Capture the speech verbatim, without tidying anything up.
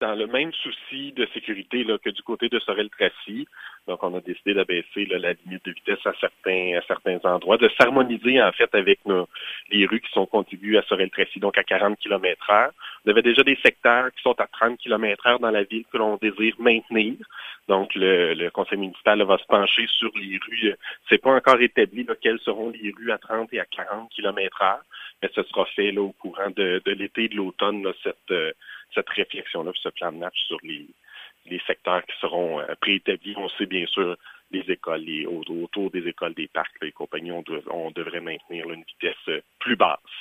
Dans le même souci de sécurité là, que du côté de Sorel-Tracy, donc on a décidé d'abaisser là, la limite de vitesse à certains à certains endroits, de s'harmoniser en fait avec nos, les rues qui sont contiguës à Sorel-Tracy, donc à quarante kilomètres heure. On avait déjà des secteurs qui sont à trente kilomètres heure dans la ville que l'on désire maintenir. Donc le, le conseil municipal là, va se pencher sur les rues. C'est pas encore établi là, quelles seront les rues à trente et à quarante kilomètres heure, mais ce sera fait là, au courant de, de l'été et de l'automne, là, cette euh, cette réflexion-là, ce plan de match sur les, les secteurs qui seront euh, préétablis. On sait bien sûr les écoles, les, autour des écoles, des parcs, les compagnies, on, doit, on devrait maintenir là, une vitesse euh, plus basse.